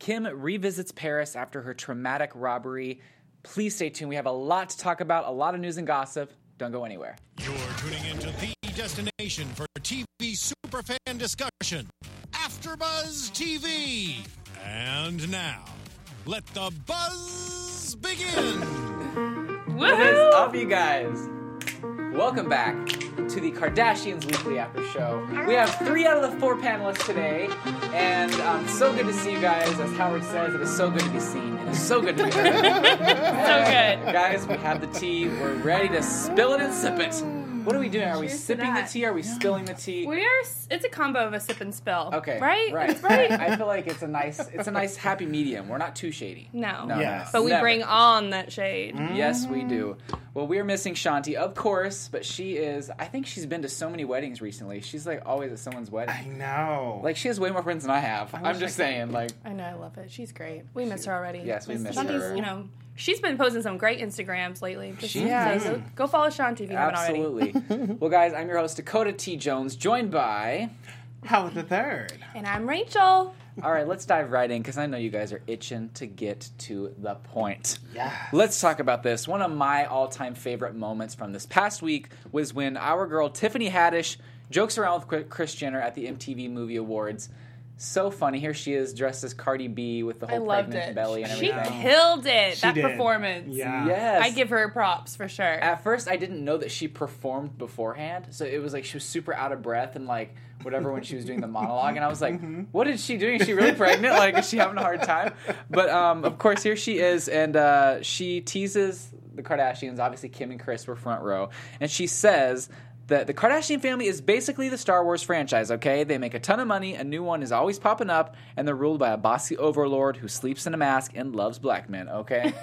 Kim revisits Paris after her traumatic robbery. Please stay tuned. We have a lot to talk about, a lot of news and gossip. Don't go anywhere. You're tuning into the destination for TV superfan discussion, AfterBuzz TV. And now, let the buzz begin. What is up, you guys? Welcome back to the Kardashians Weekly After Show. We have 3 out of the 4 panelists today, and so good to see you guys. As Howard says, it is so good to be seen. It is so good to be heard. So good. Guys, we have the tea. We're ready to spill it and sip it. What are we doing? Are we sipping the tea? Are we spilling the tea? We are. It's a combo of a sip and spill. Okay. Right. Right. I feel like it's a nice happy medium. We're not too shady. No. Yes. But we bring on that shade. Yes, we do. Well, we're missing Shanti, of course, but I think she's been to so many weddings recently. She's like always at someone's wedding. I know. Like, she has way more friends than I have. I'm just saying, like. I know. I love it. She's great. We miss her already. Yes, we miss Shanti's, her. She's been posting some great Instagrams lately. She has. So go follow Shanti if you haven't already. Absolutely. Well, guys, I'm your host, Dakota T. Jones, joined by... Howard the Third. And I'm Rachel. All right, let's dive right in, because I know you guys are itching to get to the point. Yes. Let's talk about this. One of my all-time favorite moments from this past week was when our girl Tiffany Haddish jokes around with Kris Jenner at the MTV Movie Awards. So funny. Here she is dressed as Cardi B with the whole pregnant belly and everything. She killed it. She that did. Performance. Yeah. Yes. I give her props for sure. At first, I didn't know that she performed beforehand, so it was like she was super out of breath and like whatever when she was doing the monologue, and I was like, what is she doing? Is she really pregnant? Like, is she having a hard time? But of course, here she is, and she teases the Kardashians. Obviously, Kim and Kris were front row, and she says that the Kardashian family is basically the Star Wars franchise, okay? They make a ton of money, a new one is always popping up, and they're ruled by a bossy overlord who sleeps in a mask and loves black men, okay?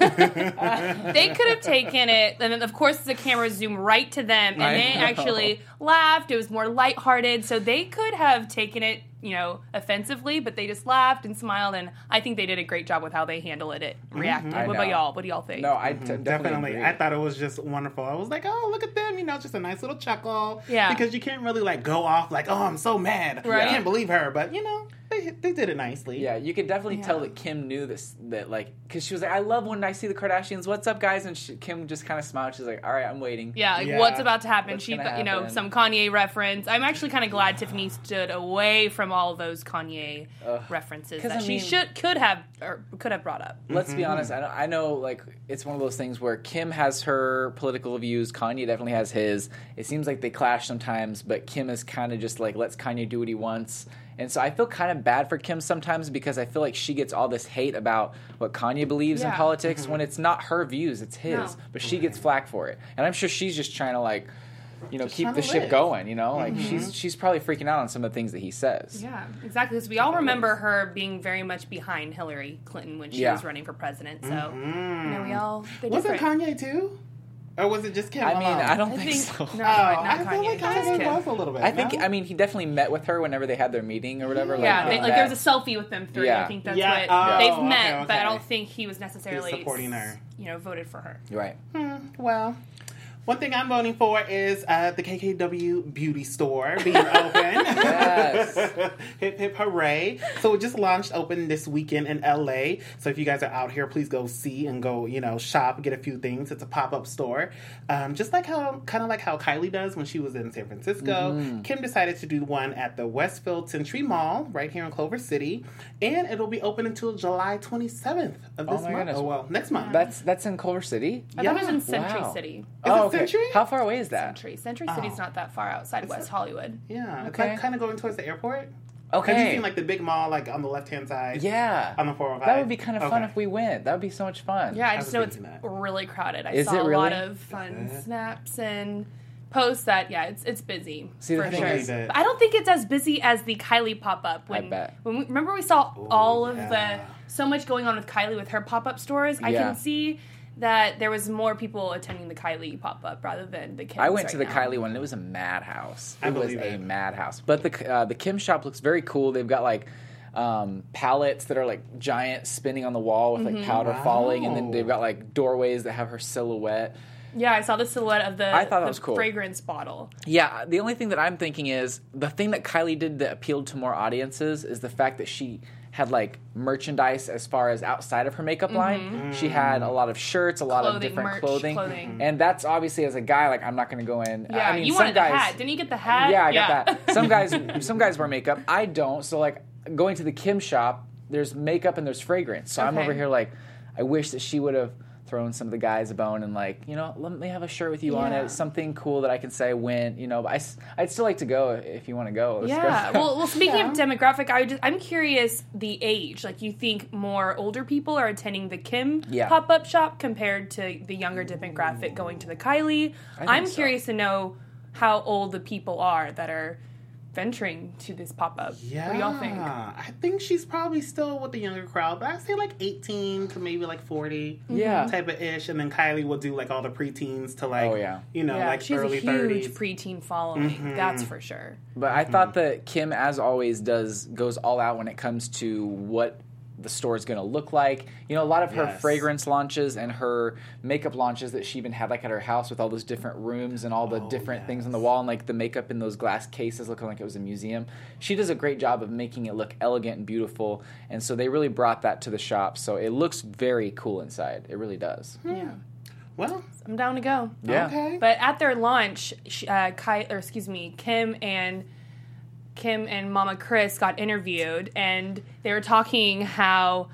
They could have taken it, and then of course the camera zoomed right to them, and they actually laughed. It was more lighthearted, so they could have taken it, offensively, but they just laughed and smiled, and I think they did a great job with how they handled it, reacted. What about y'all? What do y'all think? No, I Definitely. agree. I thought it was just wonderful. I was like, oh, look at them. Just a nice little chuckle. Yeah. Because you can't really, go off like, oh, I'm so mad. Right. I can't believe her. But, they did it nicely. Yeah, you could definitely tell that Kim knew this, because she was like, I love when I see the Kardashians, what's up, guys? And Kim just kind of smiled. She's like, all right, I'm waiting. Yeah, what's about to happen? What's She, gonna happen? some Kanye reference. I'm actually kind of glad Tiffany stood away from all of those Kanye references that she could have brought up. Let's be honest, I know, it's one of those things where Kim has her political views, Kanye definitely has his. It seems like they clash sometimes, but Kim is kind of just lets Kanye do what he wants. And so I feel kind of bad for Kim sometimes because I feel like she gets all this hate about what Kanye believes in politics when it's not her views, it's his. No. But she gets flack for it. And I'm sure she's just trying to, keep the ship going, she's probably freaking out on some of the things that he says. Yeah, exactly. Because we all remember her being very much behind Hillary Clinton when she was running for president. So, we all... Was it Kanye too? Or was it just Kim? I mean, I don't think so. No, not I Kanye. feel like Kanye was a little bit. I think, he definitely met with her whenever they had their meeting or whatever. Yeah, there was a selfie with them three. Yeah. I think that's what they've met, okay. but I don't think he was necessarily supporting her. Voted for her. Right. Well, one thing I'm voting for is the KKW Beauty Store being open. Yes. Hip, hip, hooray. So it just opened this weekend in LA. So if you guys are out here, please go see and go, shop, get a few things. It's a pop-up store. Just like how Kylie does when she was in San Francisco. Kim decided to do one at the Westfield Century Mall right here in Clover City. And it'll be open until July 27th of this month. Goodness. Oh, well, next month. That's in Culver City? I thought it was in Century Wow. City. Okay. Century? How far away is that? Century City's not that far outside West Hollywood. Yeah, it's Okay. kind of going towards the airport. Okay. Have you seen the big mall on the left-hand side? Yeah. On the 405? That would be kind of fun if we went. That would be so much fun. Yeah, I just was know it's thinking that. really crowded. I Is saw it a really? lot of fun snaps and posts that, it's busy See, the for thing sure. is- But I don't think it's as busy as the Kylie pop-up. I bet. Remember we saw all of so much going on with Kylie with her pop-up stores? I can see that there was more people attending the Kylie pop-up rather than the Kim's. I went to the now. Kylie one, and it was a madhouse. I It was believe a it. madhouse. But the Kim shop looks very cool. They've got pallets that are giant spinning on the wall with powder falling, and then they've got doorways that have her silhouette. Yeah, I saw the silhouette of I thought that was cool. fragrance bottle. Yeah, the only thing that I'm thinking is the thing that Kylie did that appealed to more audiences is the fact that she had like merchandise as far as outside of her makeup line. She had a lot of shirts, a lot of different merch, clothing. And that's obviously, as a guy, like, I'm not going to go in. Yeah, I mean, you some wanted guys, the hat. Didn't you get the hat? Yeah, I got that. Some guys wear makeup. I don't. So like going to the Kim shop, there's makeup and there's fragrance. So I'm over here like, I wish that she would have thrown some of the guys a bone and like, you know, let me have a shirt with you on it, something cool that I can say I went, you know. But I'd still like to go if you want to go. Let's go. Well, speaking of demographic, I'm curious the age. Like, you think more older people are attending the Kim pop-up shop compared to the younger demographic going to the Kylie? I'm curious to know how old the people are that are venturing to this pop-up. Yeah. What do y'all think? I think she's probably still with the younger crowd, but I'd say like 18 to maybe like 40 type of ish. And then Kylie will do like all the preteens to like, you know, like she has early a huge 30s. preteen following. That's for sure. But I thought that Kim, as always, goes all out when it comes to what the store is going to look like. You know, a lot of her fragrance launches and her makeup launches that she even had like at her house with all those different rooms and all the different things on the wall and like the makeup in those glass cases looking like it was a museum. She does a great job of making it look elegant and beautiful, and so they really brought that to the shop. So it looks very cool inside. It really does. Yeah. Well, I'm down to go. Yeah. Okay. But at their launch, Kim and Mama Chris got interviewed, and they were talking how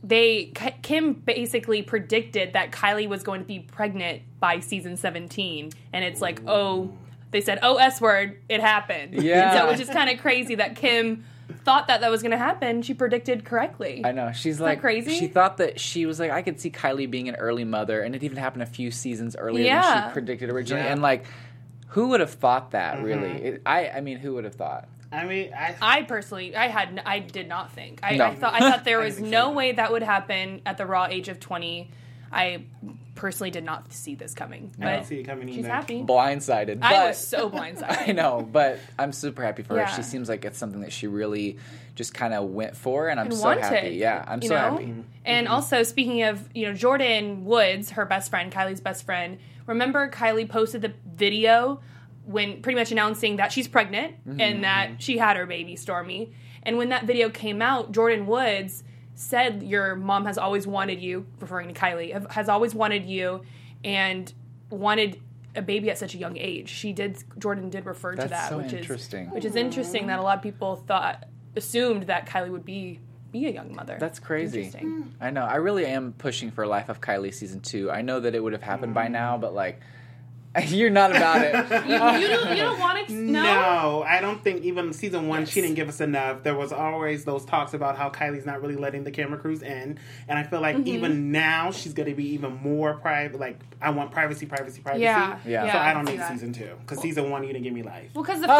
Kim basically predicted that Kylie was going to be pregnant by season 17, and it's like, they said, S word, it happened. Yeah. And so it was just kind of crazy that Kim thought that was going to happen. She predicted correctly. I know. She's Isn't like that crazy? She thought that she was like, I could see Kylie being an early mother, and it even happened a few seasons earlier than she predicted originally. Yeah. And like, who would have thought that? Really? I mean, who would have thought? I mean, I personally, I did not think. I thought there was no way that would happen at the raw age of 20. I personally did not see this coming. But I didn't see it coming either. She's happy. Blindsided. I was so blindsided. I know, but I'm super happy for her. She seems like it's something that she really just kind of went for, and I'm so happy. Yeah, I'm so happy. And also, speaking of, Jordan Woods, her best friend, Kylie's best friend, remember Kylie posted the video when pretty much announcing that she's pregnant and that she had her baby, Stormi. And when that video came out, Jordan Woods said, your mom has always wanted you, referring to Kylie, has always wanted you and wanted a baby at such a young age. Jordan did refer to that, which is interesting. Which is interesting that a lot of people assumed that Kylie would be a young mother. That's crazy. I know. I really am pushing for Life of Kylie season 2. I know that it would have happened by now, but like, you're not about it. You don't want to? No, I don't think even season 1 she didn't give us enough. There was always those talks about how Kylie's not really letting the camera crews in, and I feel like even now she's going to be even more private. Like, I want privacy. Yeah. So I don't need season 2 because season 1 you didn't give me life. Well, because the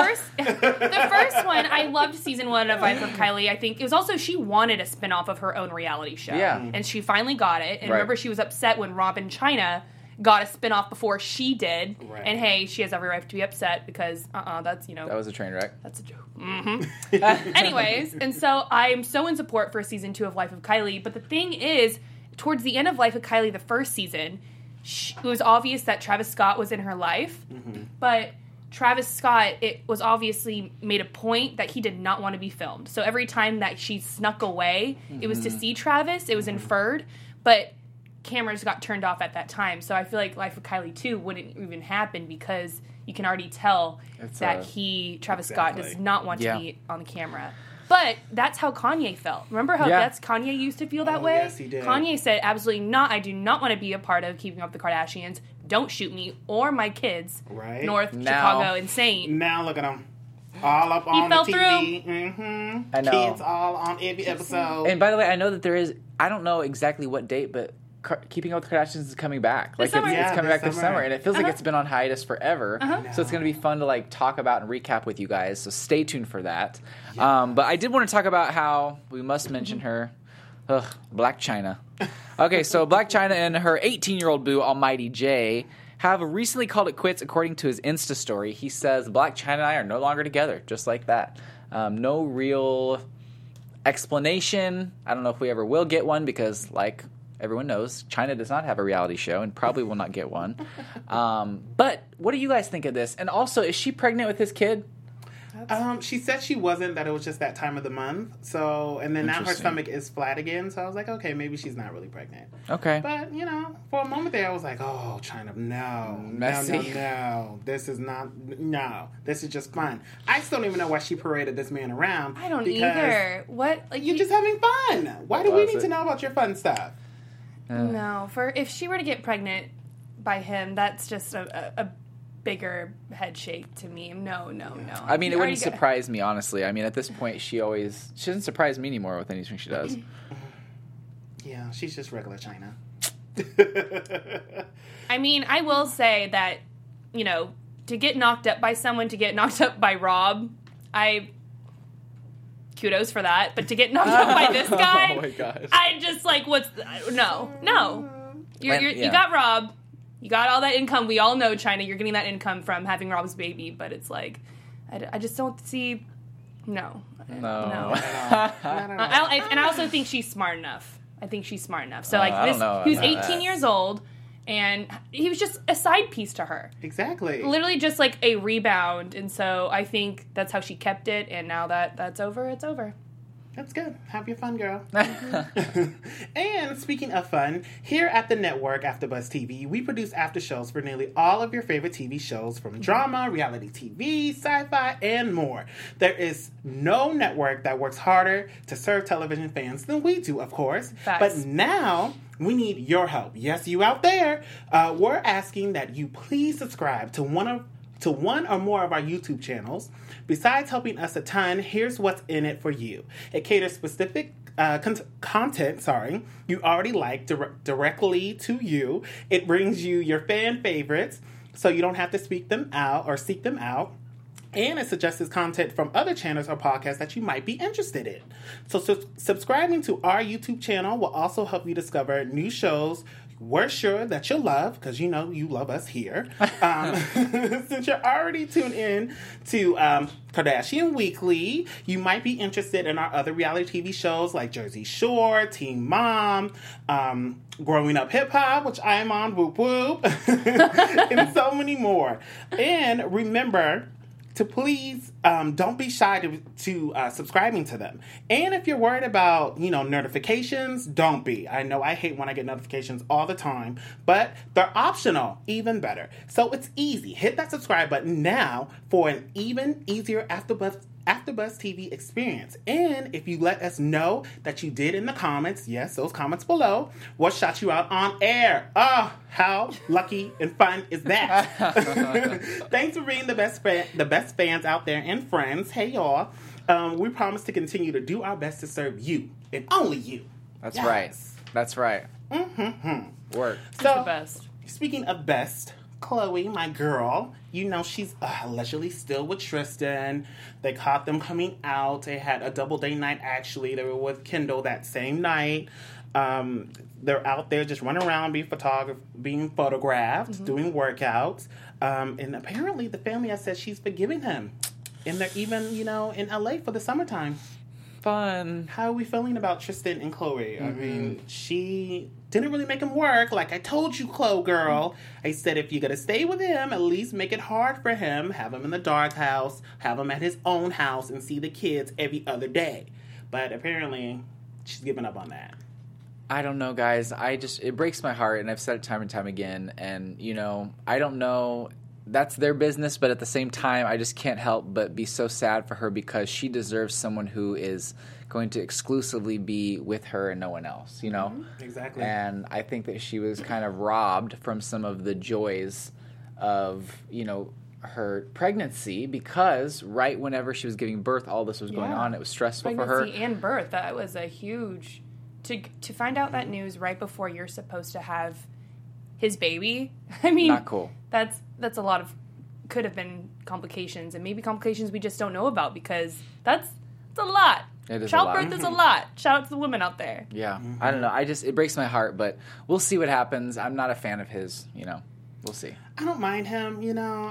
first one, I loved season 1 of Life of Kylie. I think it was also she wanted a spinoff of her own reality show, and she finally got it. And remember, she was upset when Robin China got a spinoff before she did. Right. And hey, she has every right to be upset because, that's, that was a train wreck. That's a joke. Anyways, and so I'm so in support for season 2 of Life of Kylie. But the thing is, towards the end of Life of Kylie, the first season, it was obvious that Travis Scott was in her life. But Travis Scott, it was obviously made a point that he did not want to be filmed. So every time that she snuck away, it was to see Travis. It was inferred. But cameras got turned off at that time, so I feel like Life of Kylie 2 wouldn't even happen because you can already tell that Travis Scott does not want to be on the camera. But that's how Kanye felt. Remember how Kanye used to feel that way? Yes, he did. Kanye said, absolutely not. I do not want to be a part of Keeping Up with the Kardashians. Don't shoot me or my kids. Right. North Chicago insane. Now look at him. All up on the TV. I know. Kids all on every episode. And by the way, I know that there is, I don't know exactly what date, but Keeping Up with the Kardashians is coming back. Like, it's coming back this summer, and it feels like it's been on hiatus forever. So it's going to be fun to like talk about and recap with you guys. So stay tuned for that. But I did want to talk about how we must mention her, Blac Chyna. Okay, so Blac Chyna and her 18-year-old boo, Almighty Jay, have recently called it quits. According to his Insta story, he says Blac Chyna and I are no longer together, just like that. No real explanation. I don't know if we ever will get one because, like everyone knows, China does not have a reality show and probably will not get one. But what do you guys think of this? And also, is she pregnant with his kid? She said she wasn't, that it was just that time of the month. So, and then now her Interesting. stomach is flat again. So I was like, okay, maybe she's not really pregnant. Okay. But, you know, for a moment there, I was like, oh, China, no. Messy. No. This is not, no. This is just fun. I still don't even know why she paraded this man around. I don't because either. What? Like You're just having fun. Why do we Was need it? to know about your fun stuff? No, if she were to get pregnant by him, that's just a bigger head shake to me. No. I mean, You it already wouldn't surprise me, honestly. I mean, at this point, she doesn't surprise me anymore with anything she does. Yeah, she's just regular China. I mean, I will say that, you know, to get knocked up by someone, to get knocked up by Rob, kudos for that. But to get knocked up by this guy, Oh my gosh. I just like, no. You got Rob. You got all that income. We all know, China, you're getting that income from having Rob's baby. But it's like, I just don't see, no. No. And I also think she's smart enough. I think she's smart enough. So like I don't know he was about 18 that. years old, and he was just a side piece to her. Exactly. Literally just like a rebound. And so I think that's how she kept it. And now that's over, it's over. That's good. Have your fun, girl. And speaking of fun, here at the network, AfterBuzz TV, we produce after shows for nearly all of your favorite TV shows, from drama, reality TV, sci-fi, and more. There is no network that works harder to serve television fans than we do, of course. Facts. But now we need your help. Yes, you out there. We're asking that you please subscribe to one or more of our YouTube channels. Besides helping us a ton, here's what's in it for you. It caters specific content, you already like directly to you. It brings you your fan favorites, so you don't have to seek them out. And it suggests content from other channels or podcasts that you might be interested in. So subscribing to our YouTube channel will also help you discover new shows we're sure that you'll love, because you know you love us here. Since you're already tuned in to Kardashian Weekly, you might be interested in our other reality TV shows like Jersey Shore, Teen Mom, Growing Up Hip Hop, which I'm on, whoop whoop, and so many more. And remember to please don't be shy to subscribing to them. And if you're worried about, notifications, don't be. I know I hate when I get notifications all the time, but they're optional, even better. So it's easy. Hit that subscribe button now for an even easier AfterBuzz TV experience. And if you let us know that you did in the comments, yes, those comments below, we'll shout you out on air. Oh, how lucky and fun is that? Thanks for being the best fans out there and friends. Hey, y'all. We promise to continue to do our best to serve you and only you. That's Yes. right. That's right. Mm-hmm. Work. It's the best. Speaking of best, Chloe, my girl, she's allegedly still with Tristan. They caught them coming out. They had a double date night, actually. They were with Kendall that same night. They're out there just running around being photographed, doing workouts. And apparently the family has said she's forgiving him. And they're even, in LA for the summertime. Fun. How are we feeling about Tristan and Chloe? I mean, she didn't really make him work. Like I told you, Chloe girl. I said if you're going to stay with him, at least make it hard for him. Have him in the dark house. Have him at his own house and see the kids every other day. But apparently, she's given up on that. I don't know, guys. It breaks my heart, and I've said it time and time again. And, I don't know. That's their business, but at the same time, I just can't help but be so sad for her because she deserves someone who is going to exclusively be with her and no one else, Exactly. And I think that she was kind of robbed from some of the joys of, her pregnancy because right whenever she was giving birth, all this was going on. It was stressful for her. Pregnancy and birth, that was a huge... To find out that news right before you're supposed to have his baby, I mean... Not cool. That's a lot of... Could have been complications, and maybe complications we just don't know about because it's a lot. It is Childbirth a lot. is a lot. Shout out to the women out there. Yeah. I don't know. It breaks my heart, but we'll see what happens. I'm not a fan of his, We'll see. I don't mind him,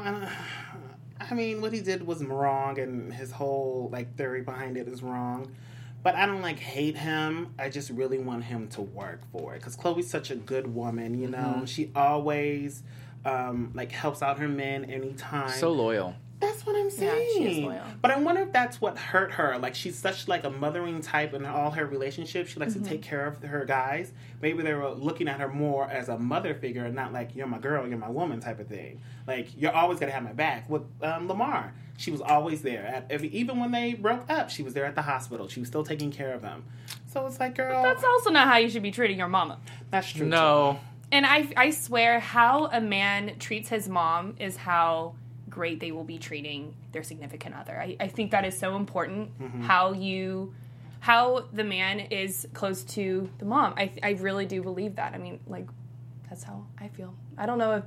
I mean, what he did was wrong, and his whole, theory behind it is wrong. But I don't, hate him. I just really want him to work for it. Because Chloe's such a good woman, She always, helps out her men anytime. So loyal. That's what I'm Yeah, saying. she is loyal. But I wonder if that's what hurt her. Like, she's such like a mothering type in all her relationships. She likes Mm-hmm. to take care of her guys. Maybe they were looking at her more as a mother figure and not like, you're my girl, you're my woman type of thing. Like, you're always going to have my back. With Lamar, she was always there. Even when they broke up, she was there at the hospital. She was still taking care of him. So it's like, girl, That's also not how you should be treating your mama. that's true. No. And I swear, how a man treats his mom is how great they will be treating their significant other. I think that is so important. How the man is close to the mom. I really do believe that. I mean, like, that's how I feel. I don't know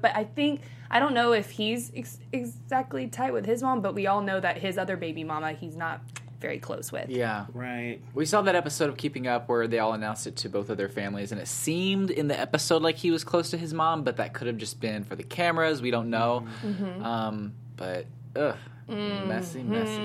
if he's exactly tight with his mom, but we all know that his other baby mama, he's not very close with. Yeah. Right. We saw that episode of Keeping Up where they all announced it to both of their families, and it seemed in the episode like he was close to his mom, but that could have just been for the cameras. We don't know. But, messy.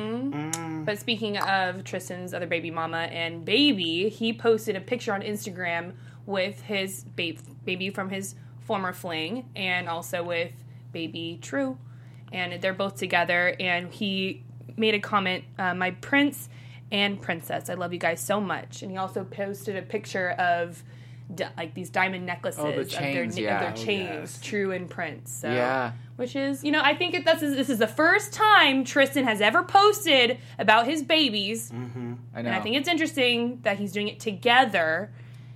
But speaking of Tristan's other baby mama and baby, he posted a picture on Instagram with his baby from his former fling and also with baby True. And they're both together, and he made a comment, my prince and princess, I love you guys so much. And he also posted a picture of like these diamond necklaces Oh, the chains, of yeah. their Oh, chains, yes. True and Prince. So, Yeah. which is, I think this is the first time Tristan has ever posted about his babies. I know. And I think it's interesting that he's doing it together.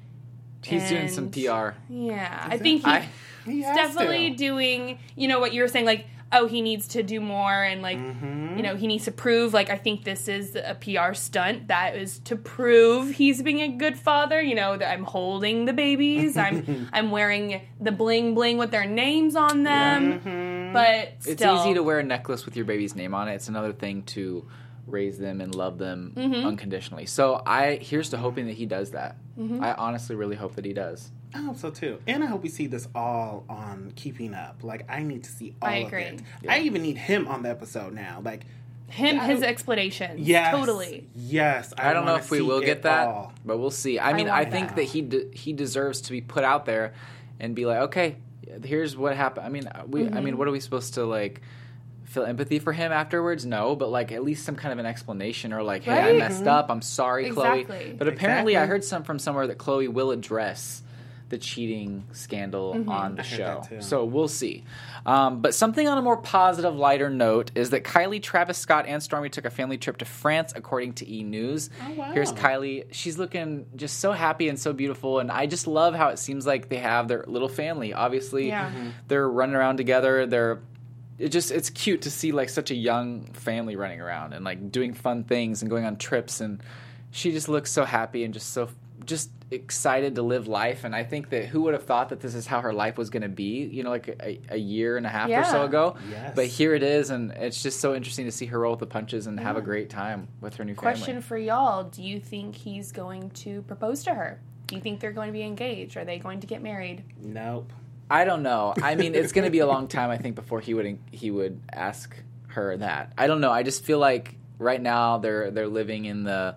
he's doing some and- PR. Yeah, I think He he's has definitely to. doing, what you were saying, like, oh, he needs to do more and, like, he needs to prove, like, I think this is a PR stunt that is to prove he's being a good father, that I'm holding the babies, I'm wearing the bling-bling with their names on them, but still. It's easy to wear a necklace with your baby's name on it. It's another thing to raise them and love them unconditionally. So here's to hoping that he does that. I honestly really hope that he does. I hope so too. And I hope we see this all on Keeping Up. Like, I need to see all I of agree. it. Yeah. I even need him on the episode now. Like, His explanations. yes. Totally. Yes. I don't know wanna if we see will it get that, all. but we'll see. I mean, I want think that. that he deserves to be put out there and be like, okay, here's what happened. I mean, what are we supposed to like feel empathy for him afterwards? No, but like at least some kind of an explanation or like, hey, I Right. messed up. I'm sorry, Chloe. Exactly. But apparently, I Exactly. heard from somewhere that Chloe will address the cheating scandal on the I heard show. that too. So we'll see. But something on a more positive, lighter note is that Kylie, Travis Scott, and Stormy took a family trip to France, according to E! News. Oh, wow. Here's Kylie. She's looking just so happy and so beautiful, and I just love how it seems like they have their little family. Obviously, Yeah. they're running around together. It's cute to see like such a young family running around and like doing fun things and going on trips, and she just looks so happy and just excited to live life. And I think that who would have thought that this is how her life was going to be, like a year and a half or so Yeah. ago. Yes. But here it is, and it's just so interesting to see her roll with the punches and have a great time with her new Question family. for y'all. Do you think he's going to propose to her? Do you think they're going to be engaged? Are they going to get married? Nope. I don't know. I mean, it's going to be a long time, I think, before he would ask her that. I don't know. I just feel like right now they're living in the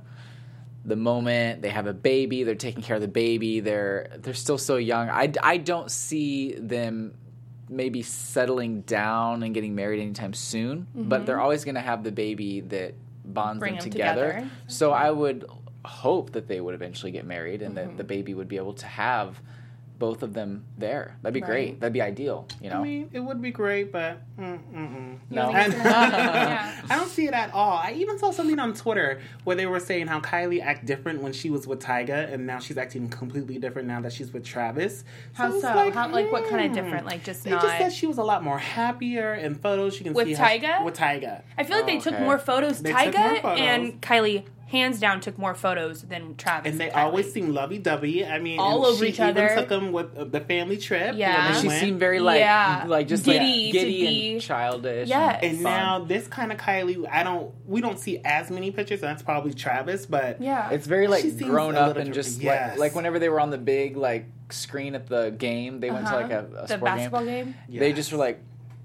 moment. They have a baby. They're taking care of the baby. They're still so young. I don't see them maybe settling down and getting married anytime soon. But they're always going to have the baby that bonds Bring them them together. together. So I would hope that they would eventually get married and that the baby would be able to have both of them there. That'd be Right. great. That'd be ideal, I mean, it would be great, but You No. don't think it's gonna happen? Yeah. I don't see it at all. I even saw something on Twitter where they were saying how Kylie acted different when she was with Tyga, and now she's acting completely different now that she's with Travis. How it's so? What kind of different? Like just They not. just said she was a lot more happier in photos. You can With see how Tyga? with Tyga. I feel like they took Okay. more photos. They took more Tyga photos. and Kylie, hands down, took more photos than Travis. And they Kylie. always seem lovey-dovey. I mean, All and over she each other. even took them with the family trip. Yeah. when And they she went. seemed very just Giddy to giddy be- and childish. Yes. And fun. now this kind of Kylie, we don't see as many pictures. And that's probably Travis, but Yeah. It's very She seems grown a up little and just yes. like whenever they were on the big screen at the game, they went to like a the sport basketball game. game. They just were like,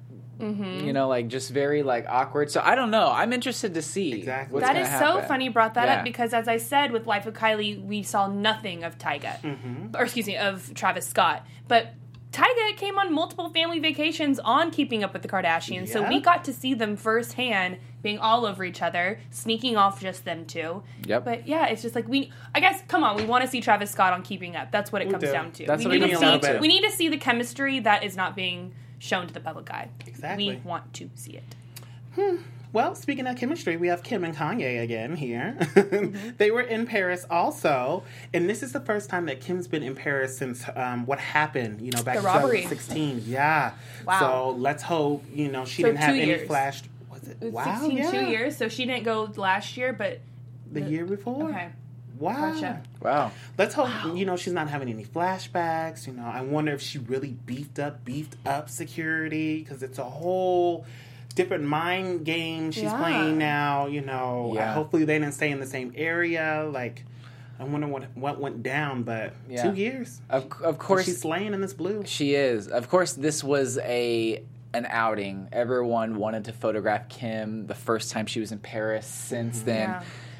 just very awkward. So I don't know. I'm interested to see. Exactly. what's That gonna is so happen. funny you brought that Yeah. up because, as I said, with Life of Kylie, we saw nothing of Tyga. Or excuse me, of Travis Scott. But Tyga came on multiple family vacations on Keeping Up with the Kardashians, so we got to see them firsthand being all over each other, sneaking off just them two. Yep. But yeah, it's just like I guess, come on, we want to see Travis Scott on Keeping Up. That's what it comes down to. That's we what need it comes down to. We need to see the chemistry that is not being shown to the public eye. Exactly. We want to see it. Well, speaking of chemistry, we have Kim and Kanye again here. They were in Paris also, and this is the first time that Kim's been in Paris since what happened, back in 2016. Yeah. Wow. So let's hope, she didn't have any flash. Was it? It was Wow. 16, yeah. 2 years, so she didn't go last year, but The year before. okay. Wow. Gotcha. Wow. Let's hope, she's not having any flashbacks. I wonder if she really beefed up security, because it's a whole different mind game she's playing now. Hopefully they didn't stay in the same area. Like, I wonder what went down, but 2 years. Of course. She's slaying in this blue. She is. Of course, this was an outing. Everyone wanted to photograph Kim the first time she was in Paris. Since then,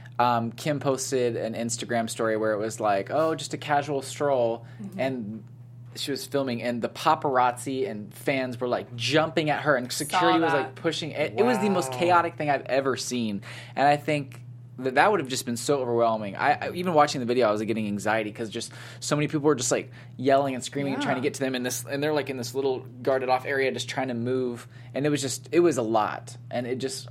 Kim posted an Instagram story where it was like, oh, just a casual stroll, and she was filming, and the paparazzi and fans were like jumping at her, and security was like pushing. It was the most chaotic thing I've ever seen, and I think that would have just been so overwhelming. I even watching the video, I was getting anxiety because just so many people were just like yelling and screaming and trying to get to them and they're like in this little guarded off area just trying to move, and it was a lot, and it just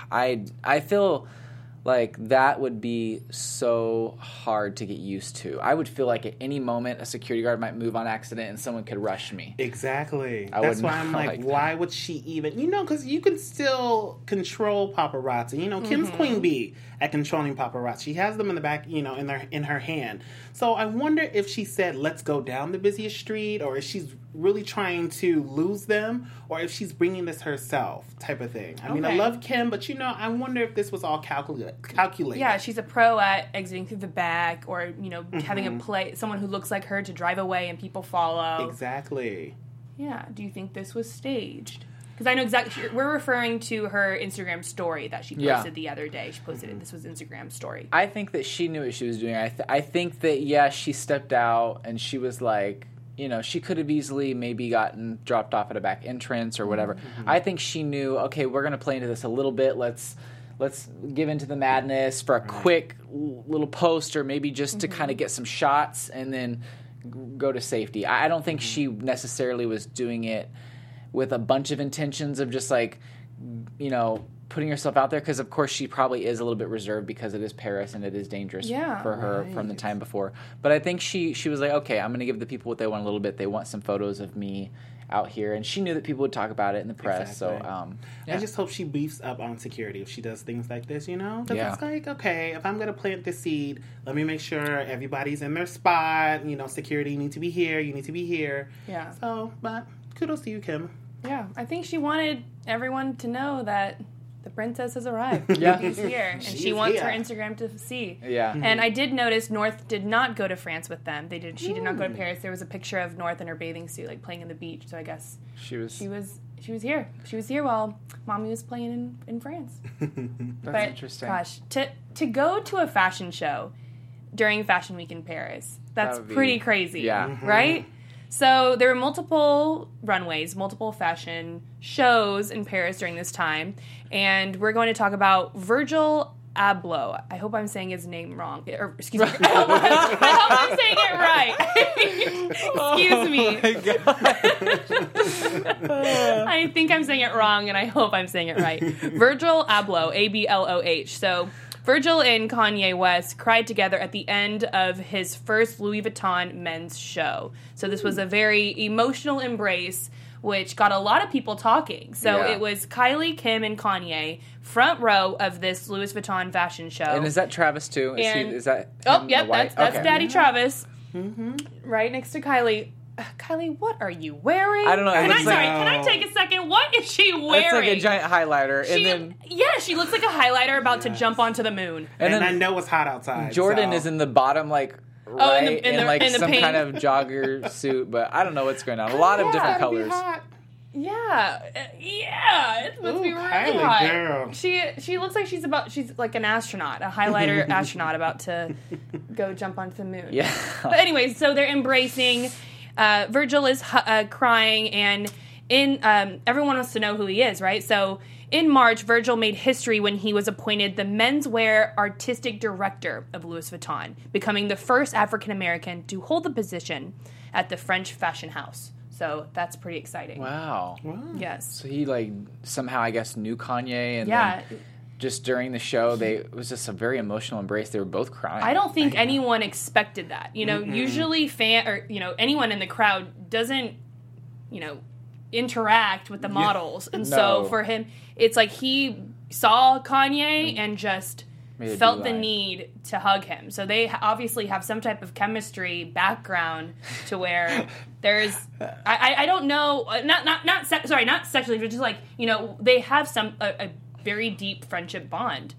I feel like that would be so hard to get used to. I would feel like at any moment a security guard might move on accident and someone could rush me. Exactly. That's why I'm like, why would she even... because you can still control paparazzi. Kim's Queen Bee at controlling paparazzi. She has them in the back, in her hand. So I wonder if she said, let's go down the busiest street, or if she's really trying to lose them, or if she's bringing this herself type of thing. I mean, I love Kim, but I wonder if this was all calculated. Yeah, she's a pro at exiting through the back, or having someone who looks like her to drive away and people follow. Exactly. Yeah. Do you think this was staged? Because I know exactly. We're referring to her Instagram story that she posted the other day. She posted it. This was Instagram story. I think that she knew what she was doing. I think that she stepped out and she was like, she could have easily maybe gotten dropped off at a back entrance or whatever. I think she knew, okay, we're going to play into this a little bit. Let's give into the madness for a quick little post, or maybe just to kind of get some shots and then go to safety. I don't think she necessarily was doing it with a bunch of intentions of just like, putting herself out there, because of course she probably is a little bit reserved because it is Paris and it is dangerous for her from the time before. But I think she was like, okay, I'm going to give the people what they want a little bit. They want some photos of me out here, and she knew that people would talk about it in the press. Exactly. So I just hope she beefs up on security if she does things like this, because it's like, okay, if I'm going to plant this seed, let me make sure everybody's in their spot. Security, you need to be here, you need to be here. Yeah. So, but kudos to you, Kim. Yeah, I think she wanted everyone to know that the princess has arrived. Yeah. She's here. And she wants her Instagram to see. Yeah. And I did notice North did not go to France with them. She did not go to Paris. There was a picture of North in her bathing suit, like playing in the beach. So I guess she was here. She was here while Mommy was playing in France. That's interesting. Gosh, to go to a fashion show during Fashion Week in Paris, that's pretty crazy. Yeah. Right? So there were multiple runways, multiple fashion shows in Paris during this time, and we're going to talk about Virgil Abloh. I hope I'm saying his name wrong. Or, excuse me. I hope I'm saying it right. Excuse me. I think I'm saying it wrong, and I hope I'm saying it right. Virgil Abloh, Abloh. So Virgil and Kanye West cried together at the end of his first Louis Vuitton men's show. So this was a very emotional embrace, which got a lot of people talking. So it was Kylie, Kim, and Kanye front row of this Louis Vuitton fashion show. And is that Travis too? Is that him, yep, that's Daddy Travis. Right next to Kylie. Kylie, what are you wearing? I don't know. Can I take a second? What is she wearing? It's like a giant highlighter. She looks like a highlighter about to jump onto the moon. And then I know it's hot outside. Jordan is in the bottom, like, right, in some pink. kind of jogger suit, but I don't know what's going on. A lot of different colors. Yeah, it must be really Kylie, hot. girl. She looks like she's like an astronaut, a highlighter astronaut about to go jump onto the moon. Yeah. But anyways, so they're embracing. Virgil is crying, and everyone wants to know who he is, right? So in March, Virgil made history when he was appointed the menswear artistic director of Louis Vuitton, becoming the first African-American to hold the position at the French fashion house. So that's pretty exciting. Wow. Yes. So he, like, somehow, I guess, knew Kanye, and Yeah. then just during the show, it was just a very emotional embrace. They were both crying. I don't think anyone expected that. You know, usually anyone in the crowd doesn't, interact with the models. And so for him, it's like he saw Kanye and just felt the need to hug him. So they obviously have some type of chemistry background to where there's I don't know, not sexually, but just like, they have a very deep friendship bond.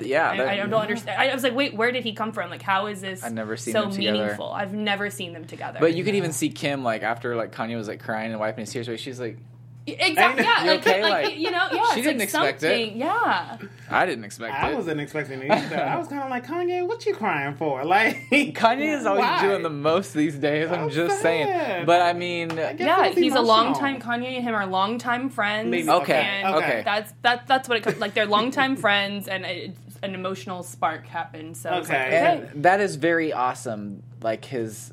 I don't understand. I was like, wait, where did he come from? Like, how is this I've never seen so them together. meaningful? I've never seen them together. But you could even see Kim, like, after, like, Kanye was, like, crying and wiping his tears away, she's like... Exactly, yeah. You okay? She didn't expect it. Yeah. I didn't expect it. I wasn't expecting it either. I was kind of like, Kanye, what you crying for? Like, Kanye is always why? doing the most these days. I'm just saying. But I mean, Yeah, he's a longtime. Kanye and him are longtime friends. Maybe. Okay, And okay. That's what it comes. Like, they're longtime friends, and an emotional spark happened. So it's like, Okay. and that is very awesome. Like his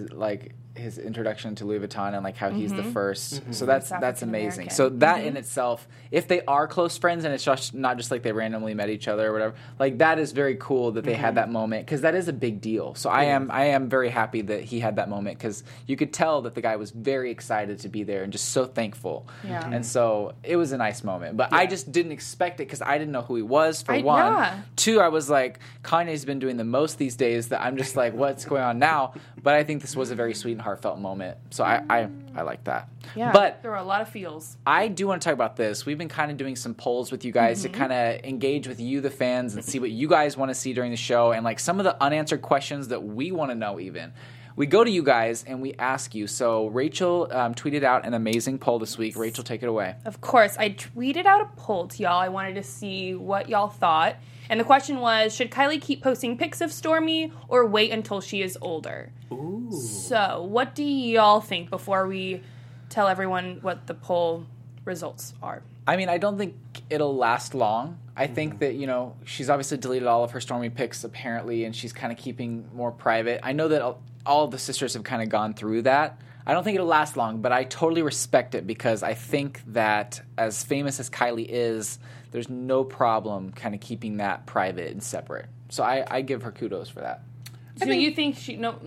introduction to Louis Vuitton and like how he's the 1st. So that's amazing. African-American. So that in itself, if they are close friends and it's just not just like they randomly met each other or whatever, like that is very cool that they had that moment, because that is a big deal. So I am very happy that he had that moment, because you could tell that the guy was very excited to be there and just so thankful. Yeah. And so it was a nice moment. But I just didn't expect it because I didn't know who he was, for one. Yeah. Two, I was like, Kanye's been doing the most these days that I'm just like, what's going on now? But I think this was a very sweet and heartfelt moment. So I like that. Yeah. But there were a lot of feels. I do want to talk about this. We've been kind of doing some polls with you guys to kind of engage with you, the fans, and see what you guys want to see during the show, and like some of the unanswered questions that we want to know even. We go to you guys and we ask you. So Rachel tweeted out an amazing poll this week. Rachel, take it away. Of course, I tweeted out a poll to y'all. I wanted to see what y'all thought. And the question was, should Kylie keep posting pics of Stormi or wait until she is older? Ooh. So, what do y'all think before we tell everyone what the poll results are? I mean, I don't think it'll last long. I think that, she's obviously deleted all of her Stormi pics apparently, and she's kind of keeping more private. I know that all of the sisters have kind of gone through that. I don't think it'll last long, but I totally respect it, because I think that as famous as Kylie is, there's no problem kind of keeping that private and separate. So I give her kudos for that. So you think she no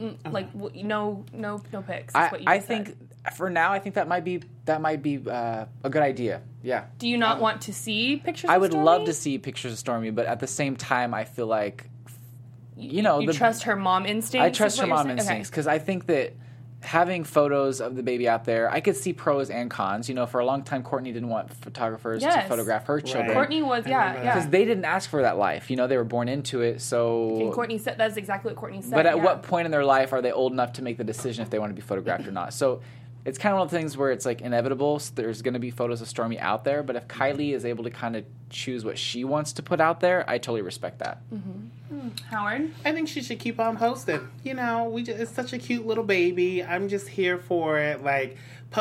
pics? I think for now, I think that might be a good idea. Yeah. Do you not want to see pictures? I of would Stormi? love to see pictures of Stormi, but at the same time, I feel like you trust her mom instincts. I trust is her what you're mom saying? instincts, because I think that having photos of the baby out there, I could see pros and cons. For a long time, Courtney didn't want photographers to photograph her children. Courtney was, because they didn't ask for that life. They were born into it. So And Courtney said that's exactly what Courtney said. But at what point in their life are they old enough to make the decision if they want to be photographed or not? So it's kind of one of the things where it's like inevitable. So there's going to be photos of Stormi out there, but if Kylie is able to kind of choose what she wants to put out there, I totally respect that. Howard? I think she should keep on posting. It's such a cute little baby. I'm just here for it. Like,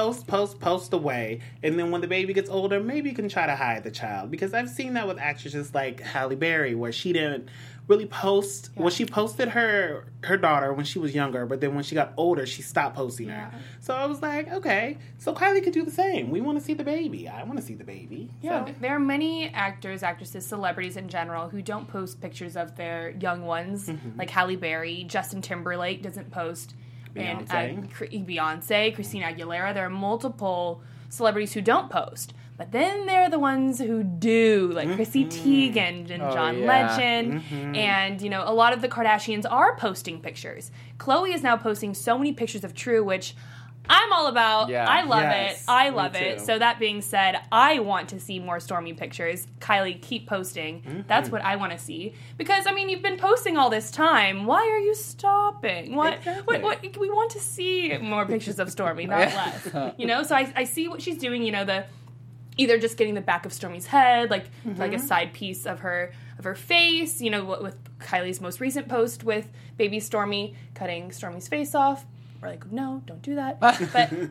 post away. And then when the baby gets older, maybe you can try to hide the child. Because I've seen that with actresses like Halle Berry, where she didn't really post. Well, she posted her daughter when she was younger, but then when she got older, she stopped posting her. So I was like, okay, so Kylie could do the same. We want to see the baby. I want to see the baby. Yeah, So. there are many actors, actresses, celebrities in general who don't post pictures of their young ones, like Halle Berry. Justin Timberlake doesn't post. Beyonce. And Beyonce, Christina Aguilera. There are multiple celebrities who don't post. But then there are the ones who do, like Chrissy Teigen and John Legend. And, a lot of the Kardashians are posting pictures. Khloe is now posting so many pictures of True, which I'm all about. Yeah. I love Yes, it. I me love it. too. So that being said, I want to see more Stormi pictures. Kylie, keep posting. That's what I want to see. Because, you've been posting all this time. Why are you stopping? Exactly. What we want to see more pictures of Stormi, not less. So I see what she's doing, either just getting the back of Stormi's head, like a side piece of her face, with Kylie's most recent post with baby Stormi, cutting Stormi's face off. were like, no, don't do that. But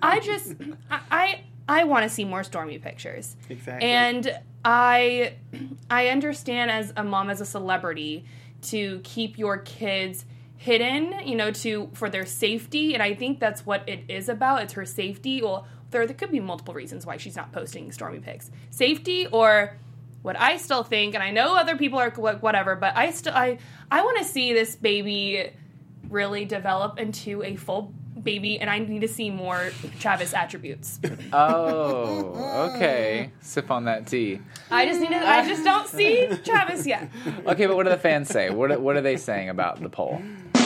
I want to see more Stormy pictures. Exactly. And I understand as a mom, as a celebrity, to keep your kids hidden, for their safety. And I think that's what it is about. It's her safety. Well, there could be multiple reasons why she's not posting Stormy pics. Safety, or what I still think, and I know other people are whatever, but I want to see this baby really develop into a full baby, and I need to see more Travis attributes. Oh, okay. Sip on that tea. I just don't see Travis yet. Okay, but what do the fans say? What are they saying about the poll?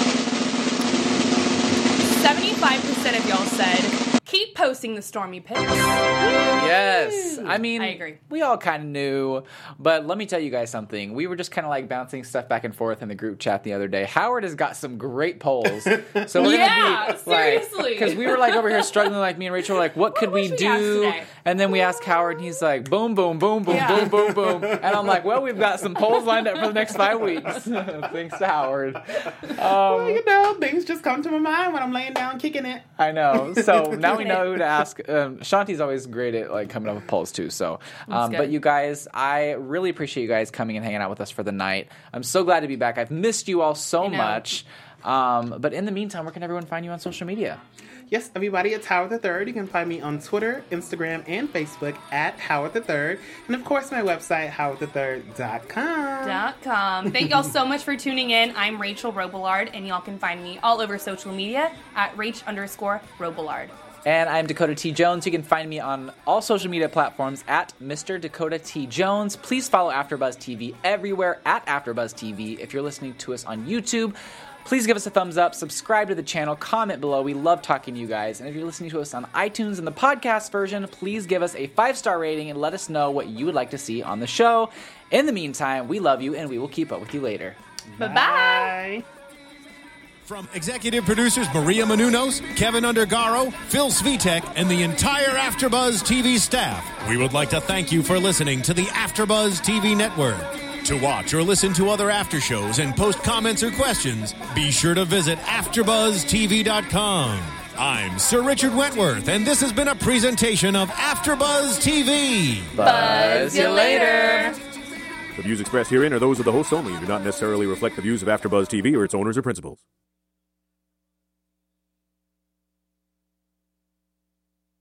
75% of y'all said, keep posting the Stormy pics. Yes. I mean, I agree. We all kind of knew, but let me tell you guys something. We were just kind of like bouncing stuff back and forth in the group chat the other day. Howard has got some great polls. So we're going to be seriously. Because we were like over here struggling, like me and Rachel were like, what could we do? And then we asked Howard, and he's like, boom, boom, boom, boom, boom, boom, boom. And I'm like, we've got some polls lined up for the next 5 weeks. Thanks to Howard. Things just come to my mind when I'm laying down kicking it. I know. So now we know who to ask. Shanti's always great at like coming up with polls too. So, but you guys, I really appreciate you guys coming and hanging out with us for the night. I'm so glad to be back. I've missed you all so much. But in the meantime, where can everyone find you on social media? Yes, everybody, it's Howard the Third. You can find me on Twitter, Instagram, and Facebook at Howard the Third. And of course, my website, howardthethird.com. Thank y'all so much for tuning in. I'm Rachel Robillard, and y'all can find me all over social media at Rach_Robillard. And I'm Dakota T. Jones. You can find me on all social media platforms at Mr. Dakota T. Jones. Please follow AfterBuzz TV everywhere at AfterBuzz TV. If you're listening to us on YouTube, please give us a thumbs up, subscribe to the channel, comment below. We love talking to you guys. And if you're listening to us on iTunes in the podcast version, please give us a 5-star rating and let us know what you would like to see on the show. In the meantime, we love you, and we will keep up with you later. Bye-bye. From executive producers Maria Menounos, Kevin Undergaro, Phil Svitek, and the entire AfterBuzz TV staff, we would like to thank you for listening to the AfterBuzz TV network. To watch or listen to other after shows and post comments or questions, be sure to visit AfterBuzzTV.com. I'm Sir Richard Wentworth, and this has been a presentation of AfterBuzz TV. Buzz you later. The views expressed herein are those of the hosts only and do not necessarily reflect the views of AfterBuzz TV or its owners or principals.